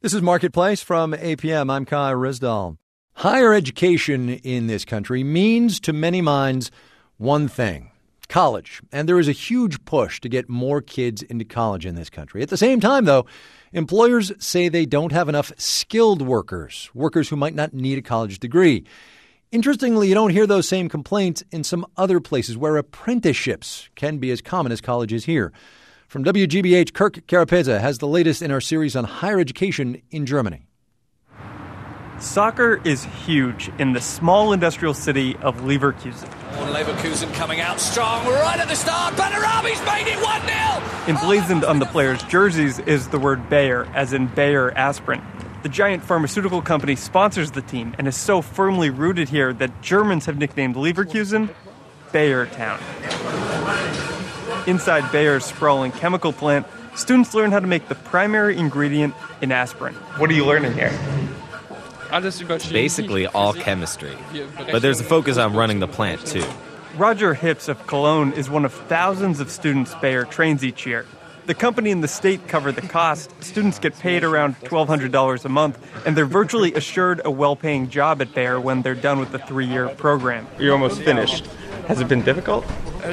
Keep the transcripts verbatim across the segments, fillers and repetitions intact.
This is Marketplace from A P M. I'm Kai Risdal. Higher education in this country means to many minds one thing, college. And there is a huge push to get more kids into college in this country. At the same time, though, employers say they don't have enough skilled workers, workers who might not need a college degree. Interestingly, you don't hear those same complaints in some other places where apprenticeships can be as common as college is here. From W G B H, Kirk Carapeza has the latest in our series on higher education in Germany. Soccer is huge in the small industrial city of Leverkusen. Oh, Leverkusen coming out strong right at the start. Bellarabi's made it one nil. Emblazoned on the players' jerseys is the word Bayer, as in Bayer aspirin. The giant pharmaceutical company sponsors the team and is so firmly rooted here that Germans have nicknamed Leverkusen Bayer Town. Inside Bayer's sprawling chemical plant, students learn how to make the primary ingredient in aspirin. What are you learning here? Basically all chemistry, but there's a focus on running the plant too. Roger Hips of Cologne is one of thousands of students Bayer trains each year. The company and the state cover the cost. Students get paid around twelve hundred dollars a month, and they're virtually assured a well-paying job at Bayer when they're done with the three-year program. You're almost finished. Has it been difficult?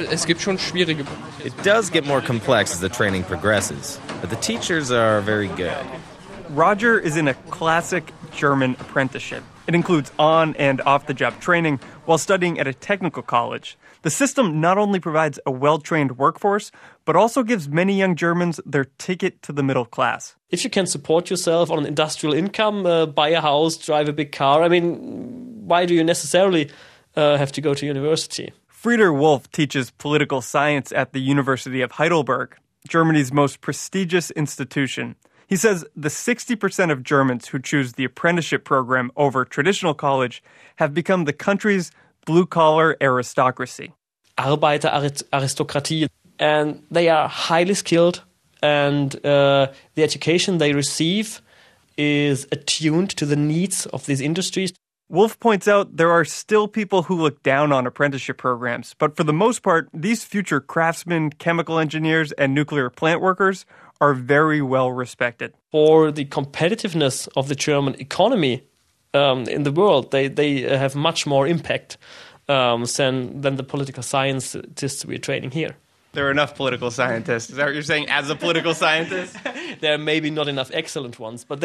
It does get more complex as the training progresses, but the teachers are very good. Roger is in a classic German apprenticeship. It includes on- and off-the-job training while studying at a technical college. The system not only provides a well-trained workforce, but also gives many young Germans their ticket to the middle class. If you can support yourself on an industrial income, uh, buy a house, drive a big car, I mean, why do you necessarily uh, have to go to university? Frieder Wolf teaches political science at the University of Heidelberg, Germany's most prestigious institution. He says the sixty percent of Germans who choose the apprenticeship program over traditional college have become the country's blue-collar aristocracy. Arbeiteraristokratie. And they are highly skilled, and uh, the education they receive is attuned to the needs of these industries. Wolf points out there are still people who look down on apprenticeship programs, but for the most part, these future craftsmen, chemical engineers, and nuclear plant workers are very well respected. For the competitiveness of the German economy um, in the world, they, they have much more impact um, than, than the political scientists we're training here. There are enough political scientists. Is that what you're saying as a political scientist? There are maybe not enough excellent ones, but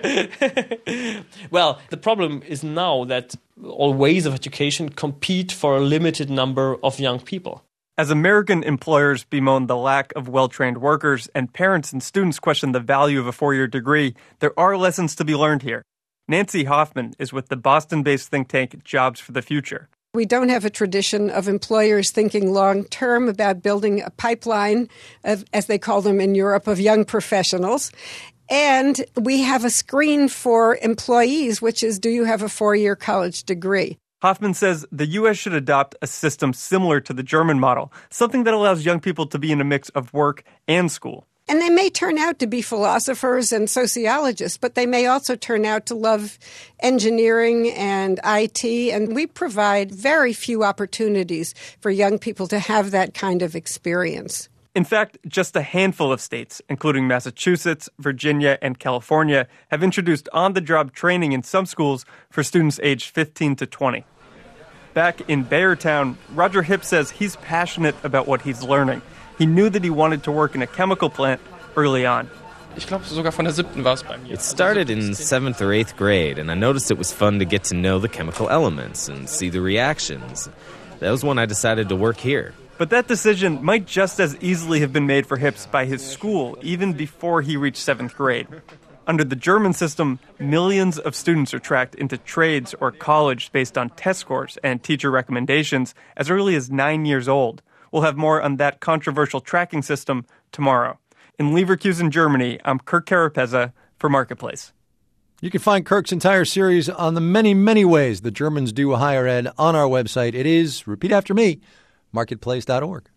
well, the problem is now that all ways of education compete for a limited number of young people. As American employers bemoan the lack of well-trained workers and parents and students question the value of a four-year degree, there are lessons to be learned here. Nancy Hoffman is with the Boston-based think tank Jobs for the Future. We don't have a tradition of employers thinking long-term about building a pipeline, of, as they call them in Europe, of young professionals. And we have a screen for employees, which is, do you have a four-year college degree? Hoffman says the U S should adopt a system similar to the German model, something that allows young people to be in a mix of work and school. And they may turn out to be philosophers and sociologists, but they may also turn out to love engineering and I T. And we provide very few opportunities for young people to have that kind of experience. In fact, just a handful of states, including Massachusetts, Virginia, and California, have introduced on-the-job training in some schools for students aged fifteen to twenty. Back in Bayertown, Roger Hipp says he's passionate about what he's learning. He knew that he wanted to work in a chemical plant early on. It started in seventh or eighth grade, and I noticed it was fun to get to know the chemical elements and see the reactions. That was when I decided to work here. But that decision might just as easily have been made for Hips by his school, even before he reached seventh grade. Under the German system, millions of students are tracked into trades or college based on test scores and teacher recommendations as early as nine years old. We'll have more on that controversial tracking system tomorrow. In Leverkusen, Germany, I'm Kirk Carapeza for Marketplace. You can find Kirk's entire series on the many, many ways the Germans do higher ed on our website. It is, repeat after me, marketplace dot org.